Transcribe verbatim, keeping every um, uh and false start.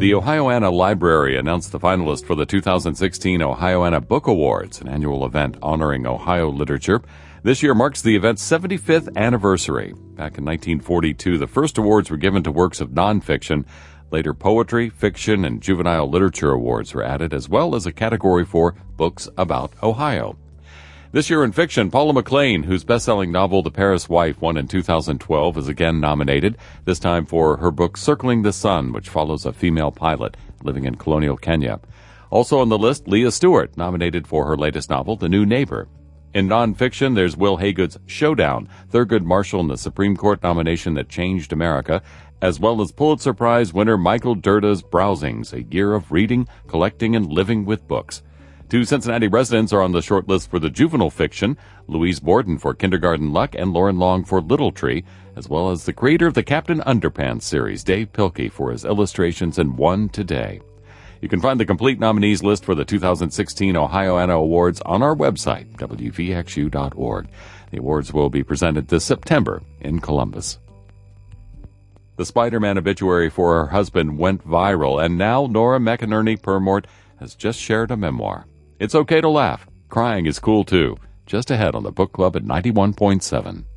The Ohioana Library announced the finalist for the two thousand sixteen Ohioana Book Awards, an annual event honoring Ohio literature. This year marks the event's seventy-fifth anniversary. Back in nineteen forty-two, the first awards were given to works of nonfiction. Later, poetry, fiction, and juvenile literature awards were added, as well as a category for books about Ohio. This year in fiction, Paula McLain, whose best-selling novel The Paris Wife won in two thousand twelve, is again nominated, this time for her book Circling the Sun, which follows a female pilot living in colonial Kenya. Also on the list, Leah Stewart, nominated for her latest novel, The New Neighbor. In nonfiction, there's Will Haygood's Showdown, Thurgood Marshall in the Supreme Court nomination that changed America, as well as Pulitzer Prize winner Michael Dirda's Browsings, a year of reading, collecting, and living with books. Two Cincinnati residents are on the short list for the juvenile fiction, Louise Borden for Kindergarten Luck and Lauren Long for Little Tree, as well as the creator of the Captain Underpants series, Dave Pilkey, for his illustrations in One Today. You can find the complete nominees list for the two thousand sixteen Ohioana Awards on our website, W V X U dot org. The awards will be presented this September in Columbus. The Spider-Man obituary for her husband went viral, and now Nora McInerney Permort has just shared a memoir. It's okay to laugh. Crying is cool too. Just ahead on the Book Club at ninety-one point seven.